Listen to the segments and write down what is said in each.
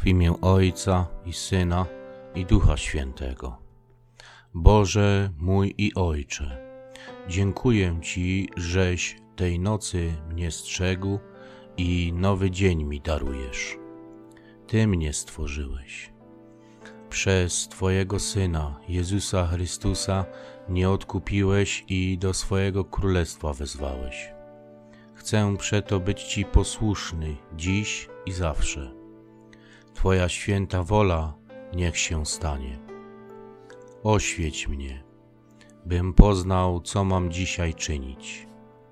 W imię Ojca i Syna i Ducha Świętego. Boże mój i Ojcze, dziękuję Ci, żeś tej nocy mnie strzegł i nowy dzień mi darujesz. Ty mnie stworzyłeś. Przez Twojego Syna, Jezusa Chrystusa, mnie odkupiłeś i do swojego królestwa wezwałeś. Chcę przeto być Ci posłuszny dziś i zawsze. Twoja święta wola niech się stanie. Oświeć mnie, bym poznał, co mam dzisiaj czynić.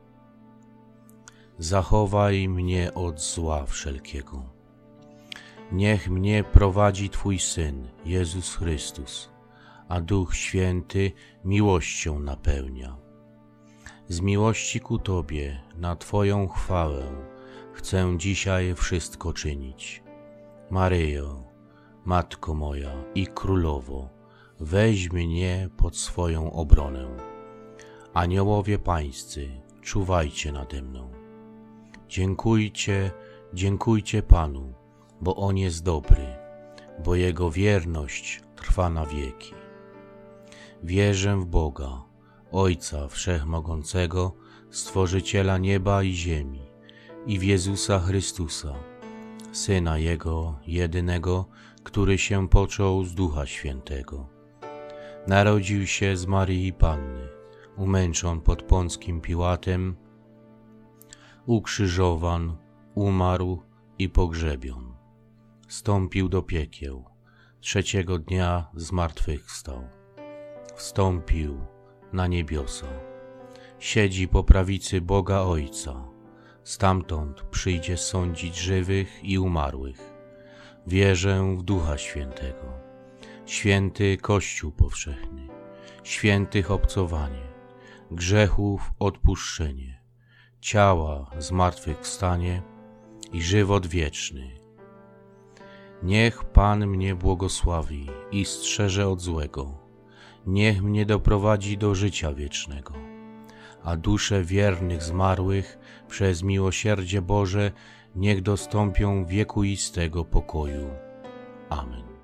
Zachowaj mnie od zła wszelkiego. Niech mnie prowadzi Twój Syn, Jezus Chrystus, a Duch Święty miłością napełnia. Z miłości ku Tobie, na Twoją chwałę, chcę dzisiaj wszystko czynić. Maryjo, Matko moja i Królowo, weź mnie pod swoją obronę. Aniołowie pańscy, czuwajcie nade mną. Dziękujcie Panu, bo On jest dobry, bo Jego wierność trwa na wieki. Wierzę w Boga, Ojca Wszechmogącego, Stworzyciela nieba i ziemi, i w Jezusa Chrystusa, Syna Jego jedynego, który się począł z Ducha Świętego. Narodził się z Maryi Panny, umęczon pod Pąckim Piłatem, ukrzyżowan, umarł i pogrzebion. Wstąpił do piekieł, trzeciego dnia zmartwychwstał. Wstąpił na niebiosa. Siedzi po prawicy Boga Ojca. Stamtąd przyjdzie sądzić żywych i umarłych. Wierzę w Ducha Świętego, święty Kościół powszechny, świętych obcowanie, grzechów odpuszczenie, ciała zmartwychwstanie i żywot wieczny. Niech Pan mnie błogosławi i strzeże od złego. Niech mnie doprowadzi do życia wiecznego, a dusze wiernych zmarłych przez miłosierdzie Boże niech dostąpią wiekuistego pokoju. Amen.